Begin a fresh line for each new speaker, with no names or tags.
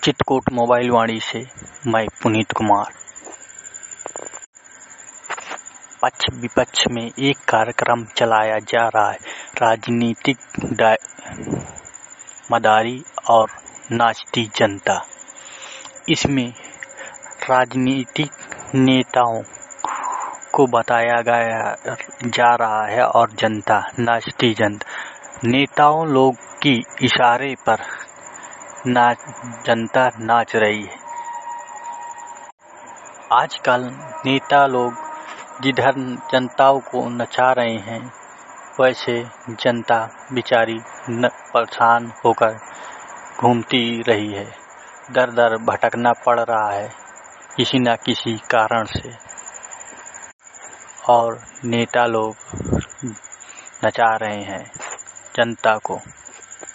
Chitrakoot mobile वाणी से मैं पुनीत कुमार। पक्ष विपक्ष में एक कार्यक्रम चलाया जा रहा है, राजनीतिक मदारी और नाचती जनता। इसमें राजनीतिक नेताओं को बताया जा रहा है और जनता, नाचती जनता। नेताओं लोग की इशारे पर जनता नाच रही है। आजकल नेता लोग जिधर जनताओं को नचा रहे हैं, वैसे जनता बेचारी परेशान होकर घूमती रही है। दर दर भटकना पड़ रहा है किसी न किसी कारण से, और नेता लोग नचा रहे हैं जनता को।